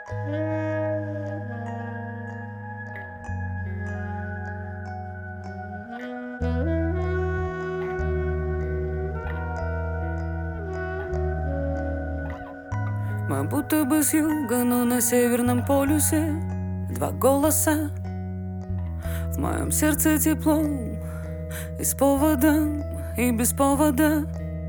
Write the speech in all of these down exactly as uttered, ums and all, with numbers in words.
Мы будто бы с юга, но на северном полюсе. Два голоса, в моем сердце тепло, и с поводом, и без повода.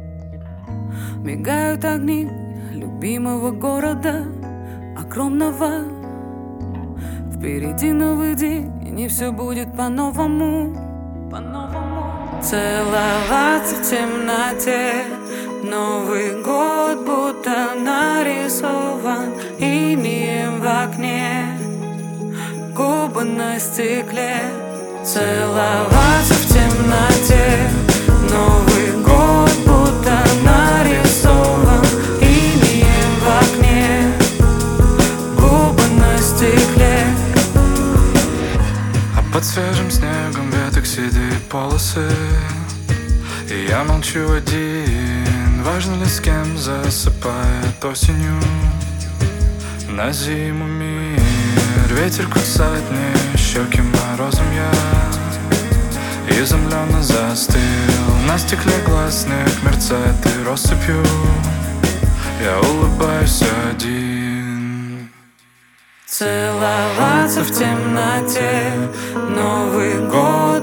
Мигают огни любимого города, огромного. Впереди новый день, и все будет по-новому, по-новому. Целоваться в темноте, Новый год будто нарисован инием в окне, губы на стекле. Целоваться в темноте, Новый год будто нарисован инием в окне, губы на стекле. А под свежим снегом веток седые полосы, и я молчу один. Важно ли, с кем засыпает осенью на зиму мир? Ветер кусает мне щеки морозом, я изумленно застыл. На стекле глаз снег мерцает и россыпью, я улыбаюсь один. Целоваться в темноте, Новый год